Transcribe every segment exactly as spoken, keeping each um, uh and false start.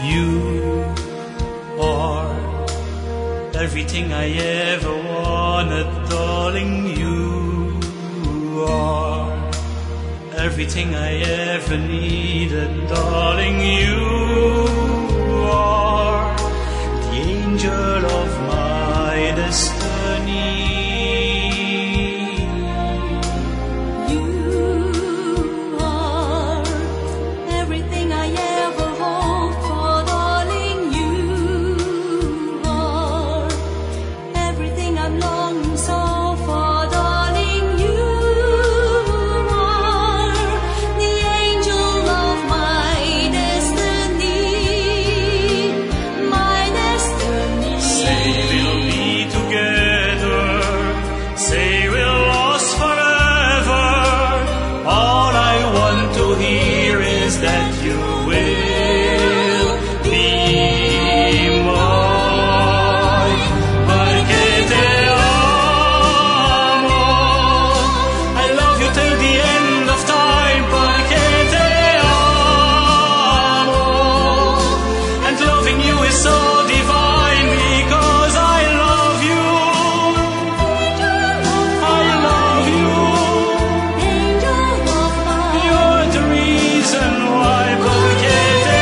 You are everything I ever wanted, darling. You are everything I ever needed, darling. You are the angel of my destiny. You are everything I ever hoped for, darling. You are everything I'm longing so for, darling. You are the angel of my destiny, my destiny. Say we'll be together, say we'll last forever. All I want to hear is that you will be mine. Perché te amo, I love you till the end of time. Perché te amo, and loving you is so divine because I love you. I love you. Angel of mine. You're the reason why. Perché te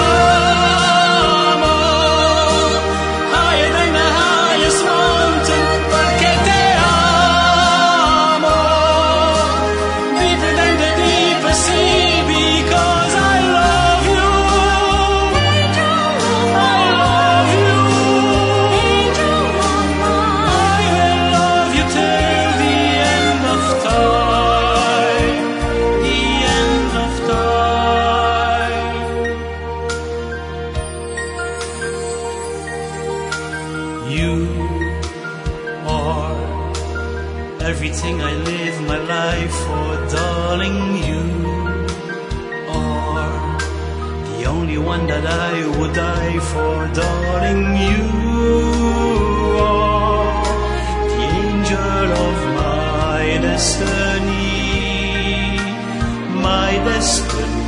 amo, higher than the highest mountain. Perché te amo, deeper than the deepest sea. Because I love you. I love you. Angel of mine. I will love you till the end of time. The end of time. You are everything I live my life for, darling. You are the only one that I would die for, darling. You are the angel of my destiny, my destiny.